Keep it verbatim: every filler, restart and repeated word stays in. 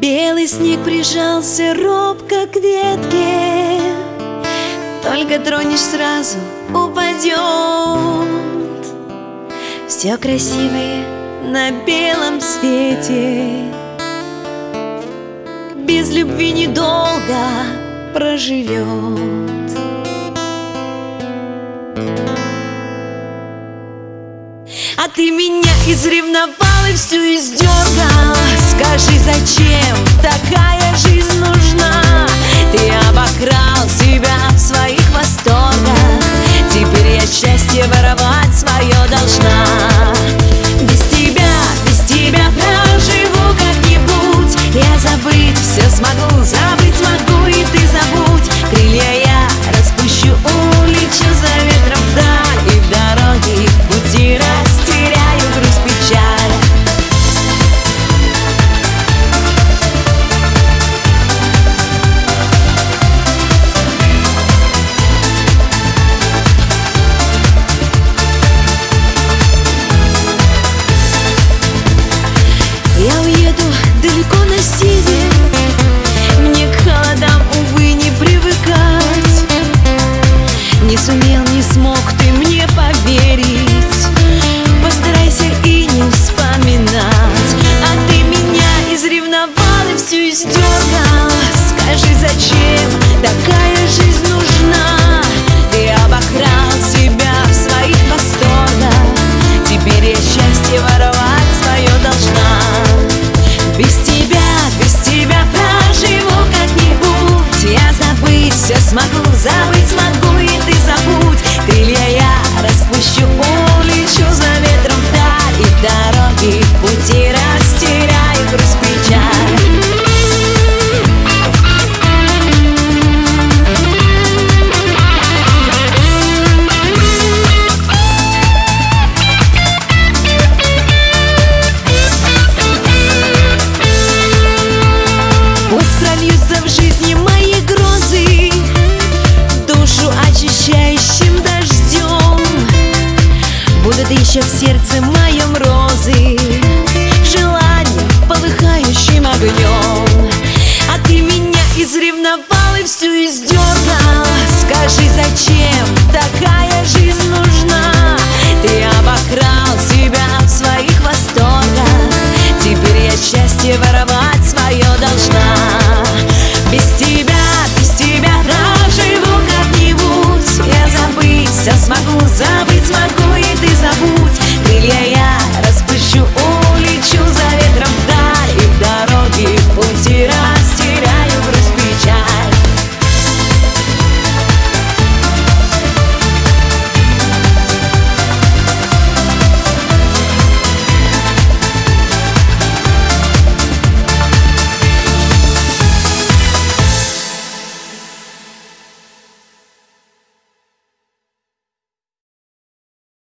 Белый снег прижался робко к ветке, только тронешь, сразу упадет. Все красивое на белом свете без любви недолго проживет. А ты меня изревновал и всю издергал. Скажи, зачем такая жизнь нужна? Ты обокрал себя в своих восторгах. Теперь я счастье воровать свое должна. Без тебя, без тебя проживу как-нибудь. Я забыть все смогу, забыть смогу, и ты забудь. Крылья я распущу, улечу за ветром вдаль, и в дороге, и в пути растеряю грусть, печаль. Я уеду далеко на север, мне к холодам, увы, не привыкать. Не сумел, не смог ты мне поверить. Постарайся и не вспоминать. А ты меня изревновал и всю издергал. Скажи, зачем такая жизнь нужна? Ты обокрал себя в своих восторгах. Теперь я счастье воровать свое должна. Без тебя, без тебя проживу как-нибудь. Я забыть все смогу, забыть смогу, и ты забудь. Крылья я распущу, улечу за ветром вдаль, и в дороге, и в пути растеряю грусть, печаль. В жизни мои грозы, душу очищающим дождем. Будут еще в сердце моем розы, желание полыхающим огнем. А ты меня изревновал и всю издергал. Скажи, зачем такая